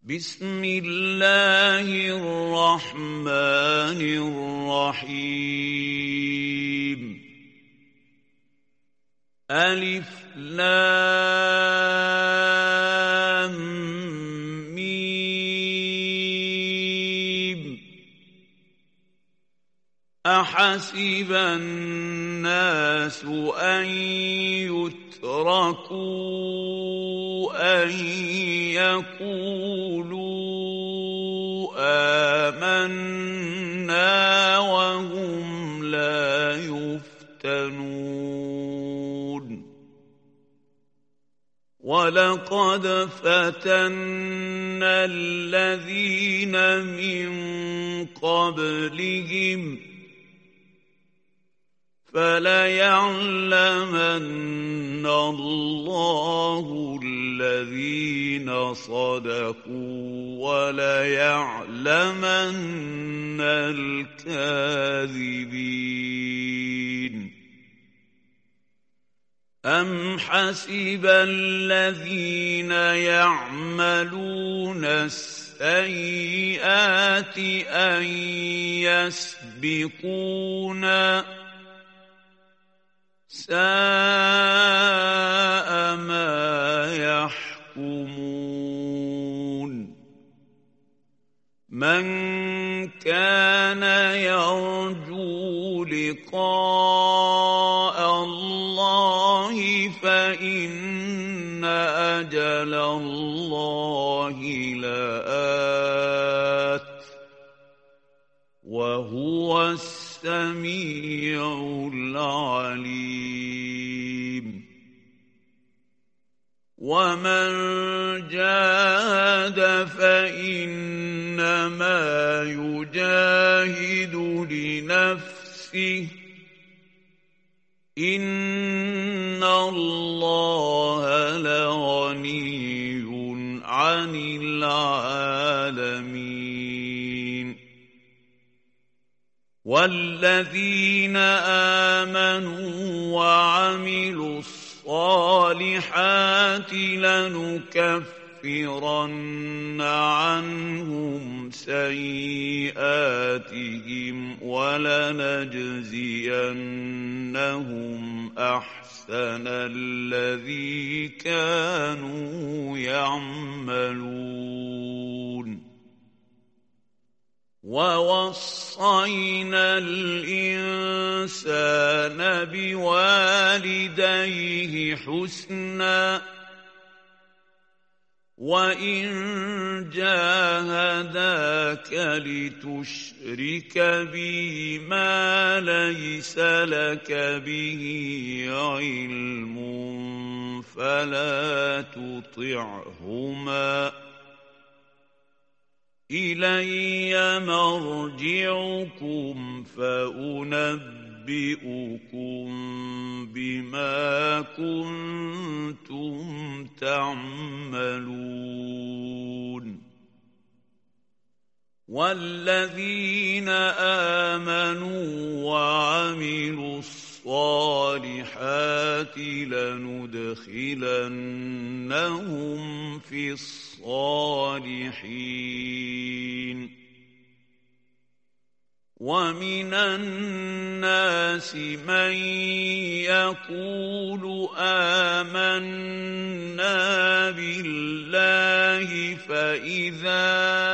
بسم الله الرحمن الرحيم ألف لام ميم أحسب الناس أن يتركوا أن يقولوا آمنا وهم لا يفتنون ولقد فتنا الذين من قبلهم فليعلمن الله الذين صدقوا وليعلمن الكاذبين أم حسب الذين يعملون السيئات أن يسبقونا ساء ما يحكمون من كان يرجو لقاء الله فإن أجل الله لآت وهو السميع العليم ومن جاهد فإنما يجاهد لنفسه إن الله لغني عن العالمين والذين آمنوا وعملوا الصالحات لنكفرن عنهم سيئاتهم ولنجزينهم أحسن الذي كانوا يعملون ووصينا الإنسان بوالديه حسنا وإن جاهداك لتشرك بي ما ليس لك به علم فلا تطعهما إلي مرجعكم فأنبئكم بما كنتم تعملون والذين آمنوا وعملوا الصالحات لندخلنهم في الصالحين ومن الناس من يقول آمنا بالله فإذا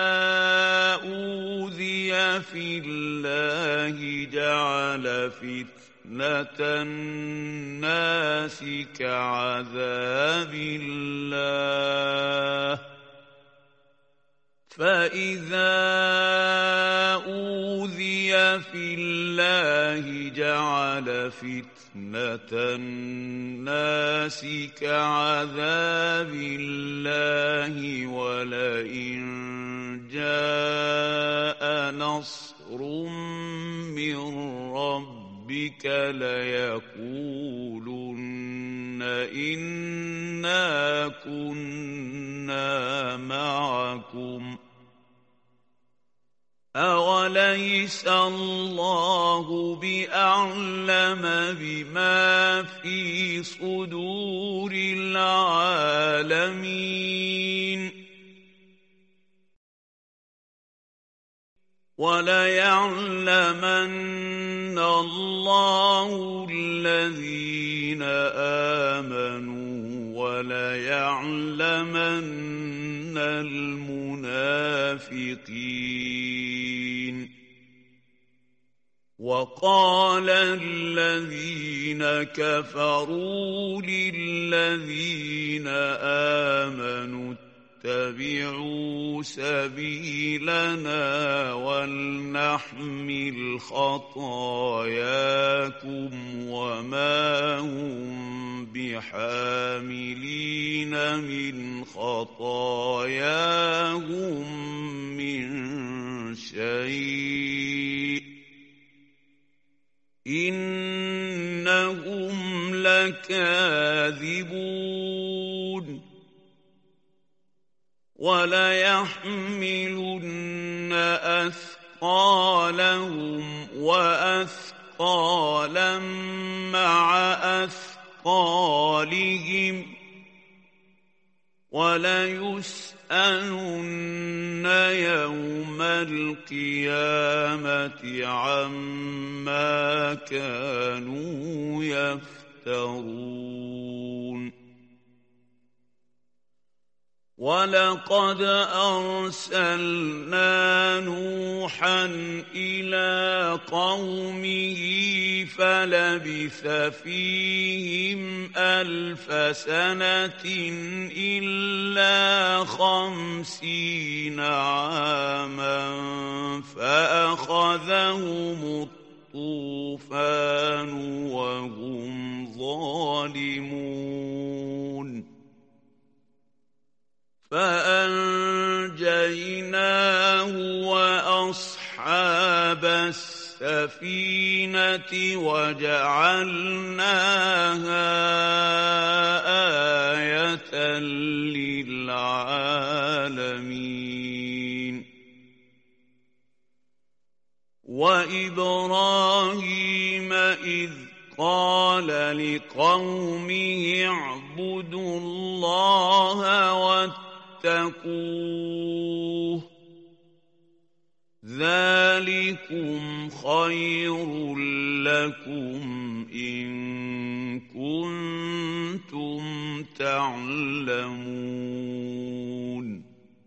أوذي في الله جعل فتنة الناس كعذاب الله فإذا أوذي في الله جعل فتنة الناس كعذاب الله ولئن جاء نصر من ربك ليقولن إنا كنا معكم أوليس الله بأعلم بما في صدور العالمين وَلَيَعْلَمَنَّ اللَّهُ الَّذِينَ آمَنُوا وَلَيَعْلَمَنَّ الْمُنَافِقِينَ وَقَالَ الَّذِينَ كَفَرُوا لِلَّذِينَ آمَنُوا اتَّبِعُوا سَبِيلَنَا وَلْنَحْمِلْ خَطَايَاكُمْ وَمَا هُم بِحَامِلِينَ مِنْ خَطَايَاهُم مِّن شَيْءٍ إِنَّهُمْ لَكَاذِبُونَ وَلَيَحْمِلُنَّ أَثْقَالَهُمْ وَأَثْقَالًا مَّعَ أَثْقَالِهِمْ وَلَيُسْأَلُنَّ يَوْمَ الْقِيَامَةِ عَمَّا كَانُوا يَفْتَرُونَ وَلَقَدْ أَرْسَلْنَا نُوحًا إِلَىٰ قَوْمِهِ فَلَبِثَ فِيهِمْ 1000 سَنَةٍ إِلَّا 50 عَامًا فَأَخَذَهُمُ الطُّوفَانُ وَهُمْ ظَالِمُونَ فَأَنجَيْنَاهُ وَأَصْحَابَ السَّفِينَةِ وَجَعَلْنَاهَا آيَةً لِّلْعَالَمِينَ وَإِبْرَاهِيمَ إِذْ قَالَ لِقَوْمِهِ اعْبُدُوا اللَّهَ وَاتَّقُوهُ ذَٰلِكُمْ خَيْرٌ لَّكُمْ إِن كُنتُمْ تَعْلَمُونَ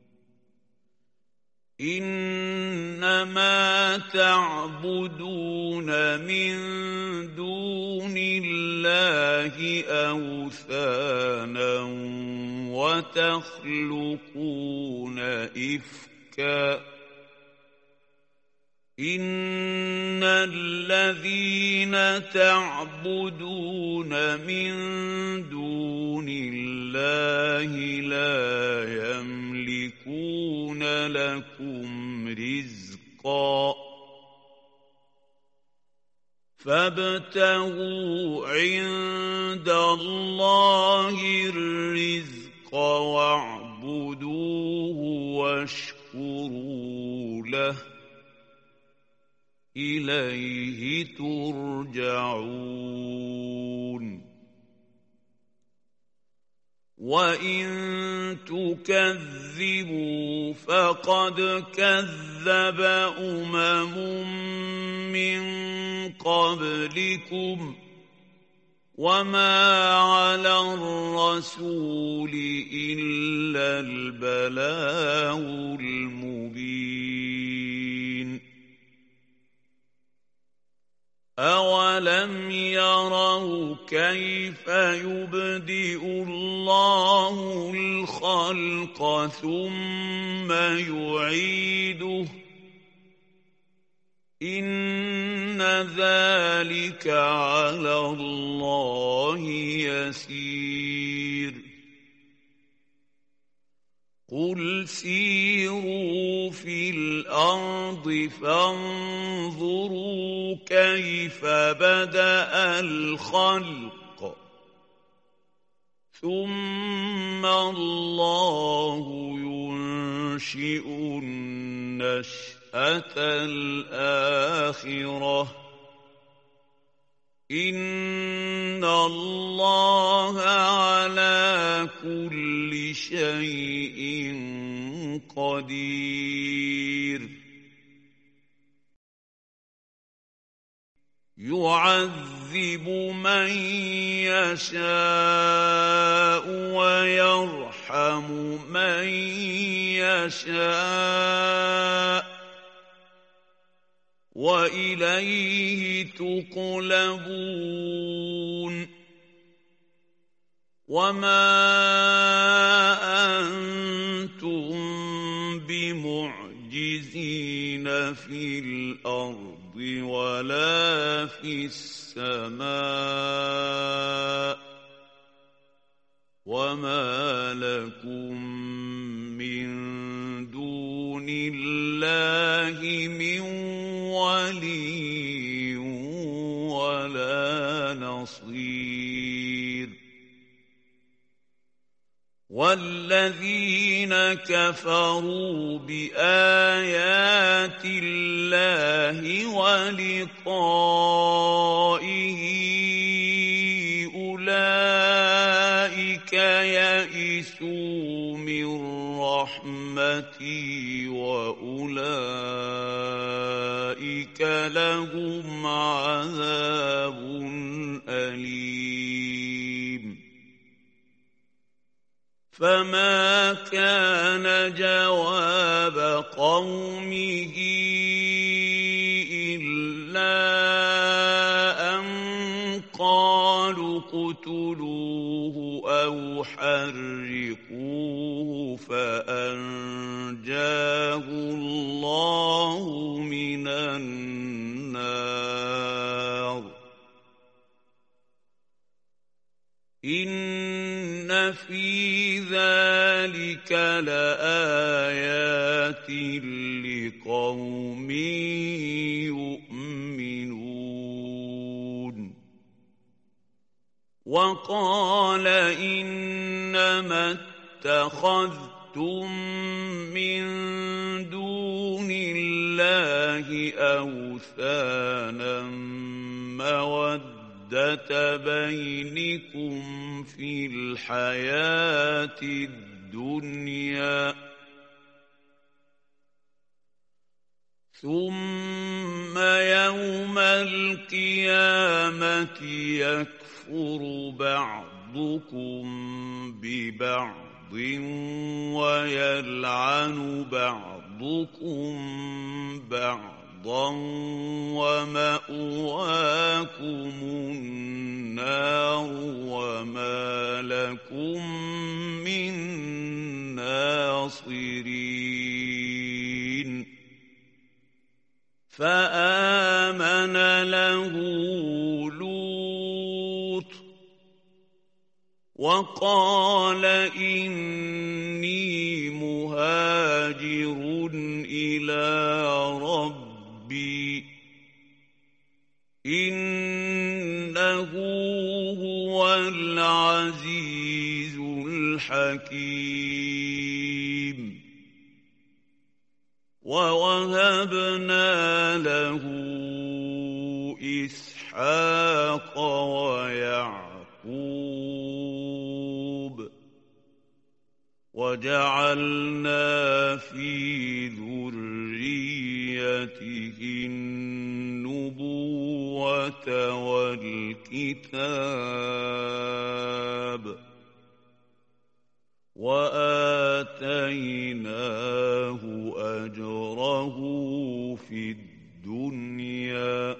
إِنَّمَا تَعْبُدُونَ مِن دُونِ اللَّهِ أَوْثَانًا وَتَخْلُقُونَ إِفْكًا إِنَّ الَّذِينَ تَعْبُدُونَ مِن دُونِ اللَّهِ لَا يَمْلِكُونَ لَكُمْ رِزْقًا فَابْتَغُوا عِندَ اللَّهِ الرِّزْقَ وَاعْبُدُوهُ وَاشْكُرُوا لَهُ إِلَيْهِ تُرْجَعُونَ وَإِن تُكَذِّبُوا فَقَدْ كَذَّبَ مِن قَبْلِكُمْ وَمَا عَلَى الرَّسُولِ إِلَّا الْبَلَاغُ الْمُبِينُ أَوَلَمْ يَرَوْا كَيْفَ يُبْدِئُ اللَّهُ الْخَلْقَ ثُمَّ يُعِيدُهُ إِنَّ ذَلِكَ عَلَى اللَّهِ يَسِيرٌ قُلْ سِيرُوا فِي الْأَرْضِ فَانظُرُوا كَيْفَ بَدَأَ الْخَلْقَ ثُمَّ اللَّهُ يُنشِئُ النَّشْأَةَ الْآخِرَةَ إِنَّ اللَّهَ عَلَى كُلِّ شَيْءٍ قدير. قدير. يعذب من يشاء ويرحم من يشاء وإليه تقلبون وما أنتم بمعجزين في الأرض ولا في السماء وما لكم من دون الله من ولي ولا نصير والذين كفروا بآيات الله ولقائه أولئك يئسوا من رحمتي وأولئك لهم عذاب أليم فما كان جواب قومه إلا أن قالوا اقتلوه أو حرقوه فأنجاه الله من النار إن في ذلك لآيات لقوم يؤمنون وقال إنما اتخذتم من دون الله أوثانا مودة بينكم في الحياة الدنيا ثم يوم القيامة يكفر بعضكم ببعض ويلعن بعضكم بعضا ومأواكم النار وما لكم من ناصرين فآمن له لوط وقال إني مهاجر إلى ربي إنه هو العزيز الحكيم ووهبنا له إسحاق ويعقوب وجعلنا في ذريته النبوة والكتاب وآتيناه أجره في الدنيا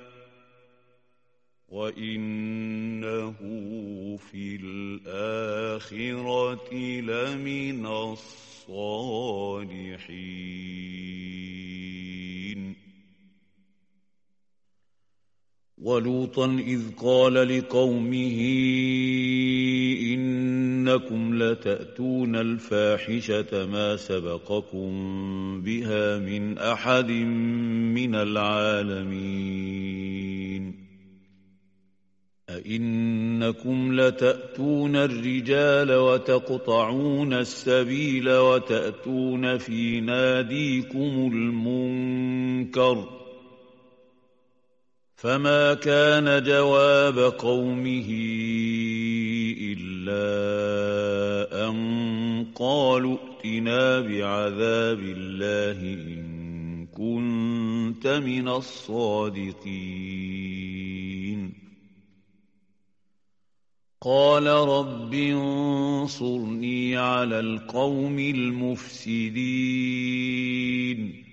وإنه في الآخرة لمن الصالحين ولوطا إذ قال لقومه إنكم لتأتون الفاحشة ما سبقكم بها من أحد من العالمين أئنكم لتأتون الرجال وتقطعون السبيل وتأتون في ناديكم المنكر فما كان جواب قومه إلا أن قالوا ائتنا بعذاب الله إن كنت من الصادقين قال رب انصرني على القوم المفسدين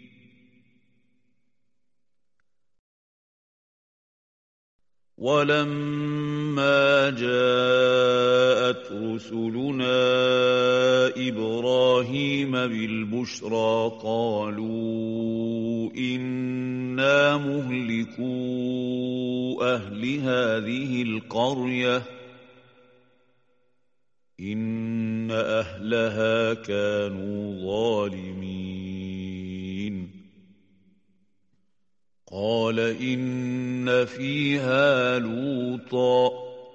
ولما جاءت رسلنا إبراهيم بالبشرى قالوا إنا مهلكو أهل هذه القرية إن أهلها كانوا ظالمين قال إن فيها لوطا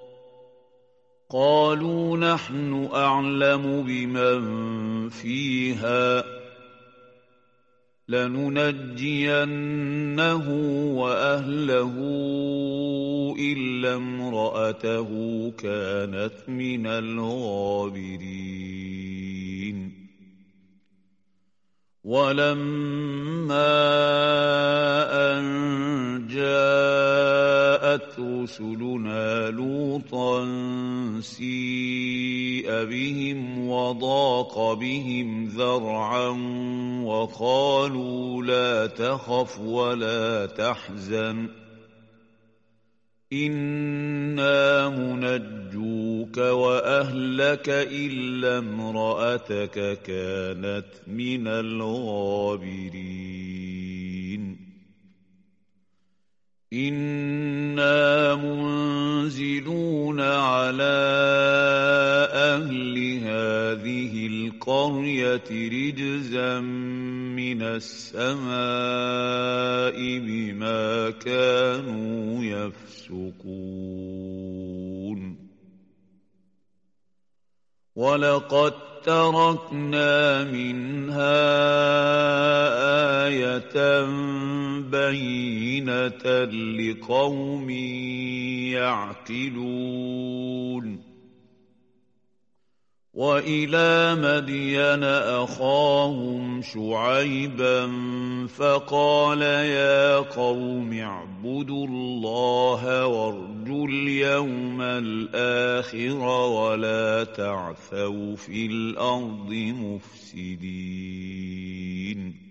قالوا نحن أعلم بمن فيها لننجينه وأهله إلا امرأته كانت من الغابرين ولما أن جاءت رسلنا لوطا سيء بهم وضاق بهم ذرعا وقالوا لا تخف ولا تحزن إنا منجوك وأهلك إلا امرأتك كانت من الغابرين إنا منزلون على أهل هذه القرية رجزا من السماء بما كانوا يفسقون ولقد تركنا منها آية بينة لقوم يعقلون وإلى مدين أخاهم شعيبا فقال يا قوم اعبدوا الله وارجوا اليوم الآخر ولا تعثوا في الأرض مفسدين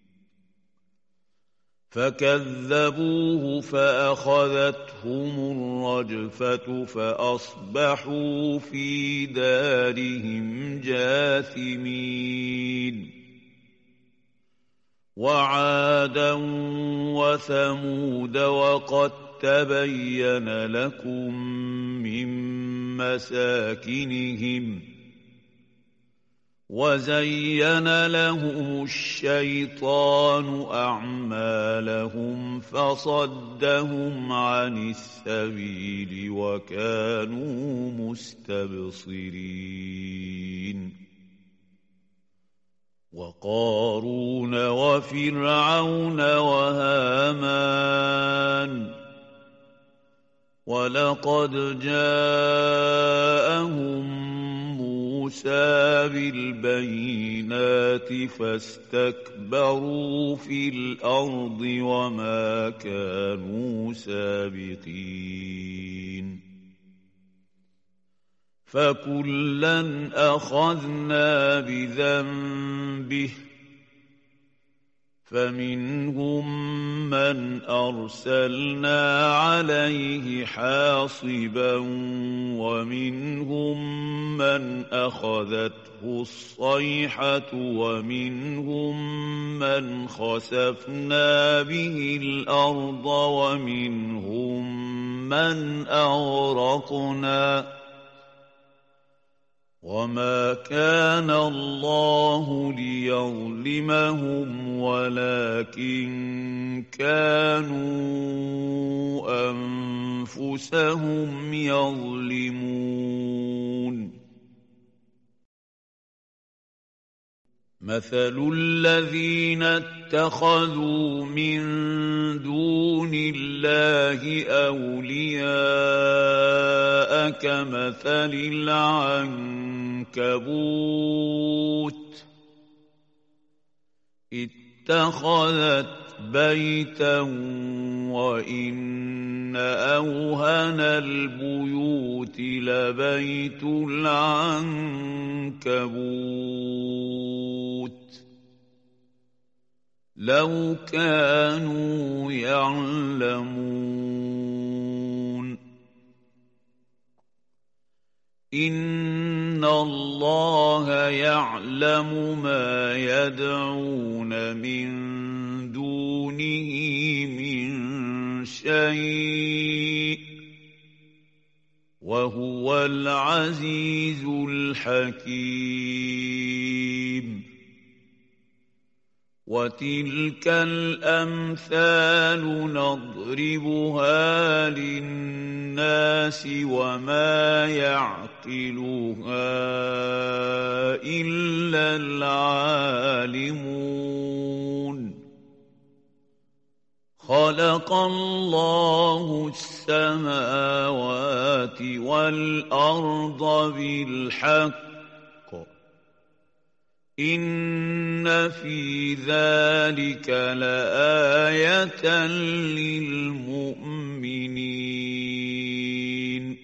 فكذبوه فأخذتهم الرجفة فأصبحوا في دارهم جاثمين وعادا وثمود وقد تبين لكم من مساكنهم وزين لهم الشيطان أعمالهم فصدهم عن السبيل وكانوا مستبصرين وقارون وفرعون وهامان ولقد جاءهم موسى بالبينات فاستكبروا في الأرض وما كانوا سابقين فكلا أخذنا بذنبه فمنهم من أرسلنا عليه حاصبا ومنهم من أخذته الصيحة ومنهم من خسفنا به الأرض ومنهم من أغرقنا وما كان الله ليظلمهم ولكن كانوا أنفسهم يظلمون مثل الذين اتخذوا من دون الله أولياء كمثل العنكبوت اتخذت بيتا وإن إن أوهن البيوت لبيت العنكبوت لو كانوا يعلمون إن الله يعلم ما يدعون من دونه من شيء وهو العزيز الحكيم وتلك الأمثال نضربها للناس وما يعقلها إلا العالمون خلق الله السماوات والأرض بالحق إن في ذلك لآية للمؤمنين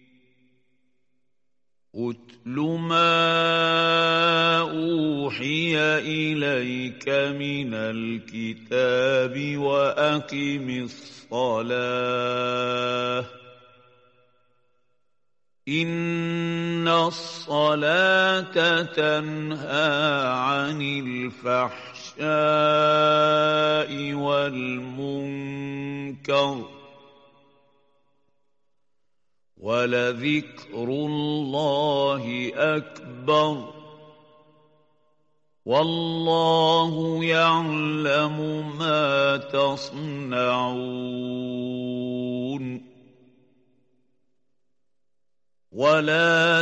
أتل ما أوحي إليك من الكتاب وأقم الصلاة إن الصلاة تنهى عن الفحشاء والمنكر ولذكر الله أكبر والله يعلم ما تصنعون ولا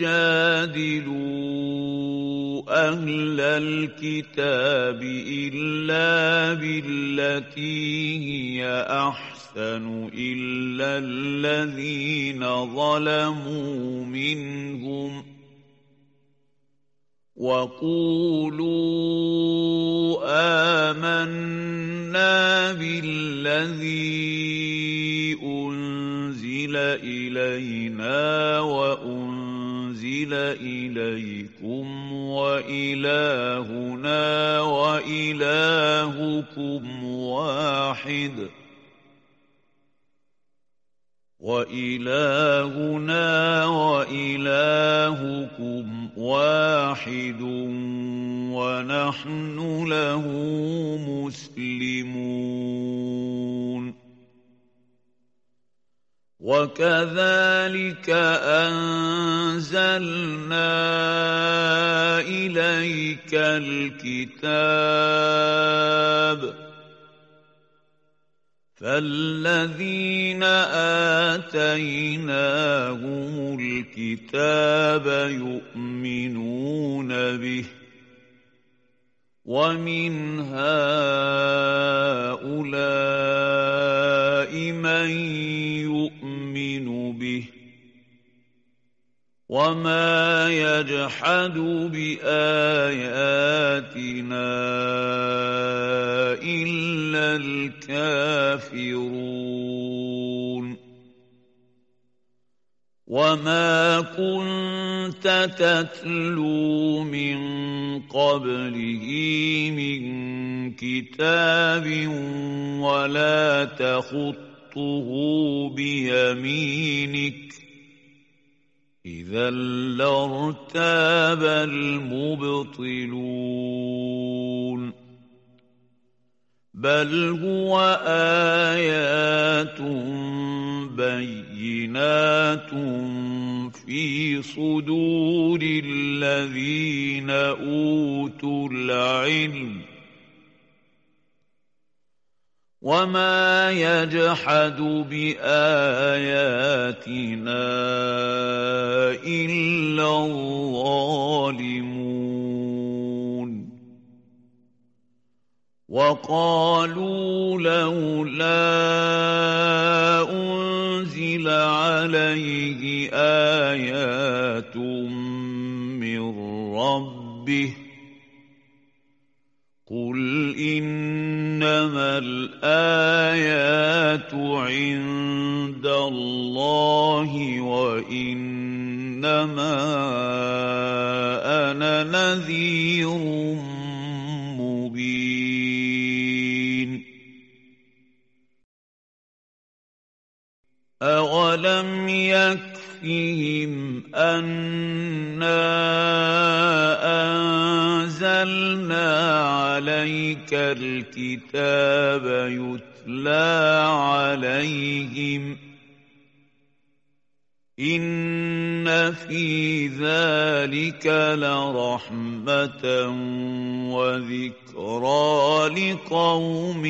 تجادلوا أهل الكتاب إلا بالتي هي أحسن إلا الذين ظلموا منهم وقولوا آمنا بالذي أنزل إلينا وأنزل إليكم وإلهنا وإلهكم واحد ونحن له مسلمون وكذلك أنزلنا إليك الكتاب فالذين آتيناهم الكتاب يؤمنون به ومن هؤلاء من يؤمن به وما يجحد بآياتنا إلا الكافرون وما كنت تتلو من قبله من كتاب ولا تخطه بيمينك إذا لارتاب المبطلون بل هو آيات بينات في صدور الذين أوتوا العلم وما يجحد بآياتنا إلا الظالمون وقالوا لولا أنزل عليه آيات من ربه قل إنما الآيات عند اللَّهِ وَإِنَّمَا أَنَا نَذِيرٌ مُّبِينٌ أَوَلَمْ يَكْفِهِمْ أَنَّا أَنزَلْنَا عَلَيْكَ الْكِتَابَ يُتْلَىٰ عَلَيْهِمْ ۚ إِنَّ فِي ذَٰلِكَ لَرَحْمَةً وَذِكْرَىٰ لِقَوْمٍ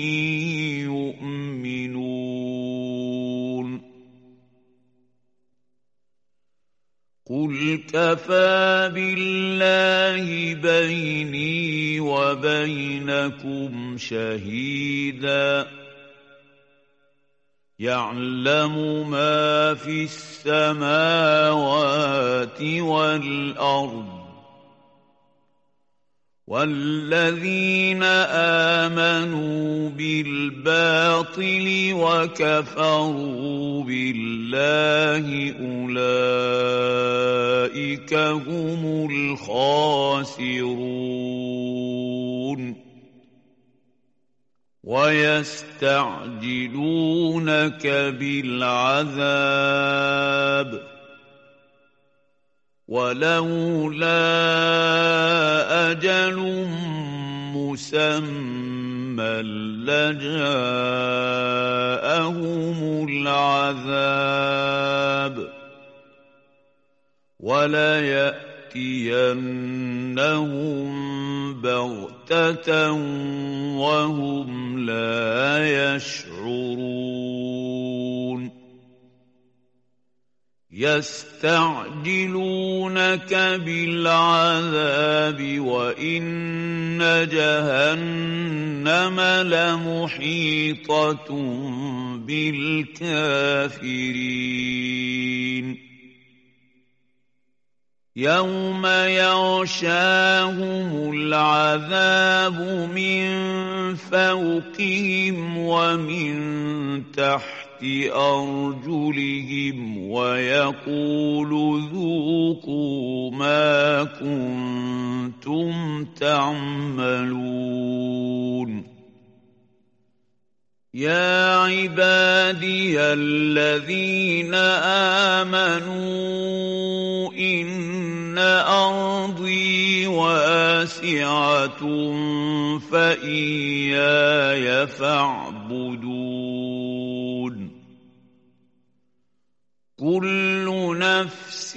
يُؤْمِنُونَ قُلْ كَفَىٰ بِاللَّهِ بَيْنِي وَبَيْنَكُمْ شَهِيدًا يَعْلَمُ مَا فِي السَّمَاوَاتِ وَالْأَرْضِ وَالَّذِينَ آمَنُوا بِالْبَاطِلِ وَكَفَرُوا بِاللَّهِ أُولَٰئِكَ هُمُ الْخَاسِرُونَ وَيَسْتَعْجِلُونَكَ بِالْعَذَابِ وَلَوْلَا أَجَلٌ مُّسَمًّى لَّجَاءَهُمُ الْعَذَابُ وَلَيَأْتِيَنَّهُم بَغْتَةً وَهُمْ لَا يَشْعُرُونَ يَسْتَعْجِلُونَكَ بِالْعَذَابِ وَإِنَّ جَهَنَّمَ لَمُحِيطَةٌ بِالْكَافِرِينَ يَوْمَ يَغْشَاهُمُ الْعَذَابُ مِن فَوْقِهِمْ وَمِن تَحْتِ أَرْجُلِهِمْ وَيَقُولُ ذُوقُوا مَا كُنتُمْ تَعْمَلُونَ يَا عِبَادِيَ الَّذِينَ آمَنُوا إِنَّ أَرْضِي وَاسِعَةٌ فَإِيَّايَ فَاعْبُدُونِ كُلُّ نَفْسٍ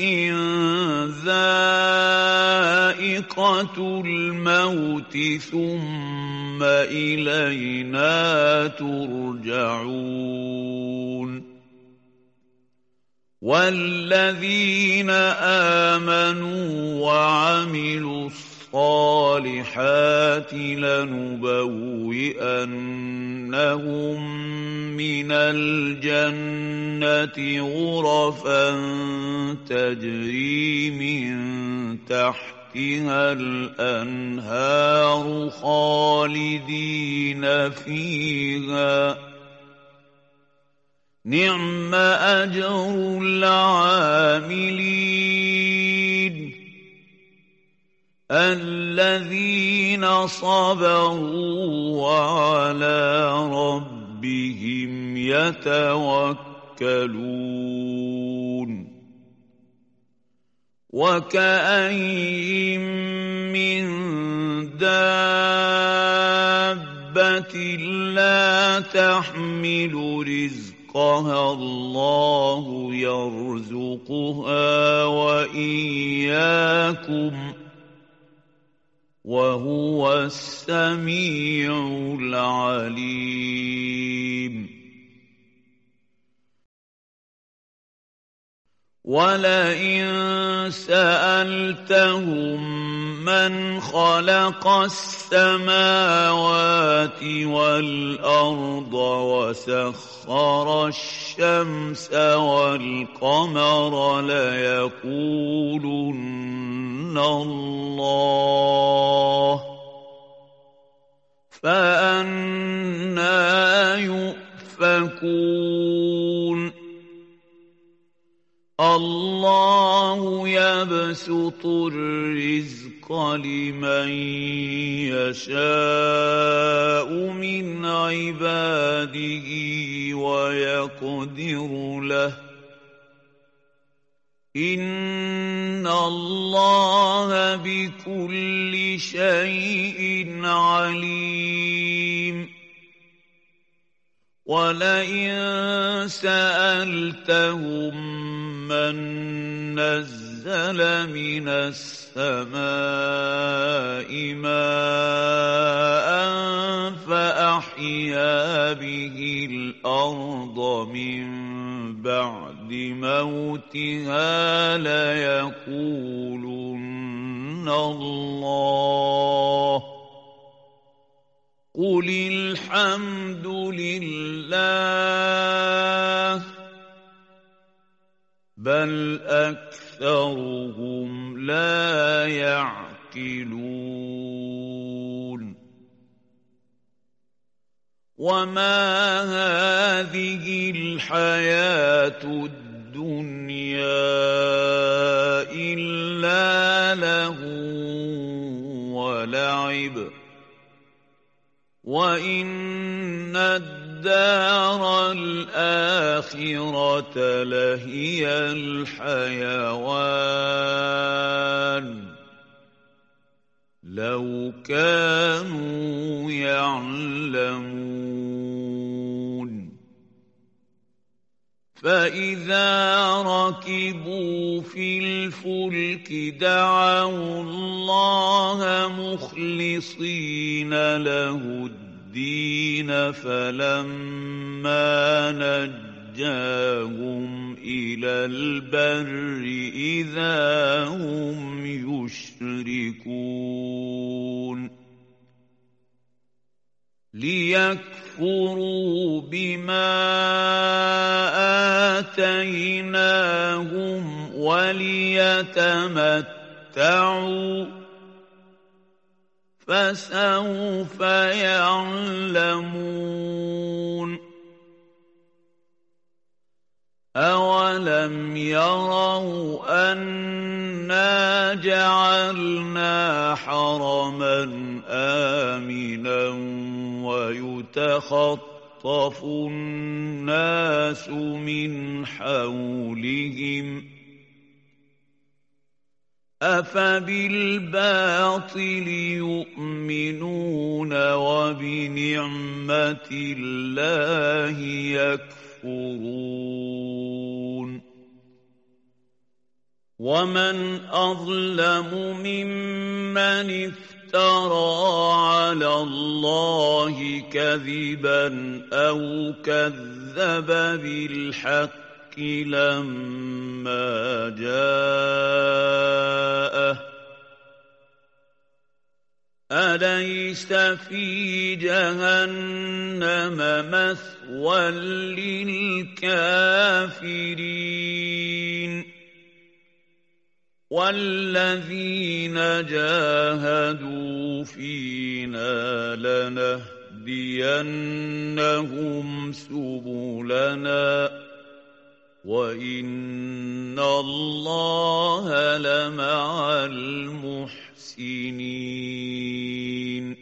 ذَائِقَةُ الْمَوْتِ ثُمَّ إِلَيْنَا تُرْجَعُونَ وَالَّذِينَ آمَنُوا وَعَمِلُوا الصَّالِحَاتِ لَنُبَوِّئَنَّهُم مِّنَ الْجَنَّةِ غُرَفًا تَجْرِي مِن تَحْتِهَا الْأَنْهَارُ خَالِدِينَ فِيهَا ۚ نِعْمَ أَجْرُ الْعَامِلِينَ الَّذِينَ صَبَرُوا وَعَلَىٰ رَبِّهِمْ يَتَوَكَّلُونَ وَكَأَيِّن مِّن دَابَّةٍ لَّا تَحْمِلُ رِزْقَهَا اللَّهُ يَرْزُقُهَا وَإِيَّاكُمْ ۚ وَهُوَ السَّمِيعُ الْعَلِيمُ وَلَئِن سَأَلْتَهُم مَّنْ خَلَقَ السَّمَاوَاتِ وَالْأَرْضَ وَسَخَّرَ الشَّمْسَ وَالْقَمَرَ لَيَقُولُنَّ اللَّهُ ۖ فَأَنَّىٰ يُؤْفَكُونَ الله يبسط الرزق لمن يشاء من عباده ويقدر له إن الله بكل شيء عليم ولئن سألتهم من نزل من السماء ماء فأحيا به الأرض من بعد موتها ليقولن الله قل الحمد لله بل أكثرهم لا يعقلون وما هذه الحياة الدنيا إلا لهو ولعب وإن الدار الآخرة لهي الحيوان لو كانوا يعلمون فإذا ركبوا في الفلك دعوا الله مخلصين له الدين فلما نجاهم إلى البر إذا هم يشركون ليكفروا بما آتيناهم وليتمتعوا فسوف يعلمون أولم يروا أنا جعلنا حرما آمنا ويتخطف الناس من حولهم أفبالباطل يؤمنون وبنعمة الله يكفرون ومن أظلم ممن افترى على الله كذبا أو كذب بالحق لما جاءه أليس في جهنم مثوى للكافرين والذين جاهدوا فينا لنهدينهم سبلنا وإن الله لمع المحسنين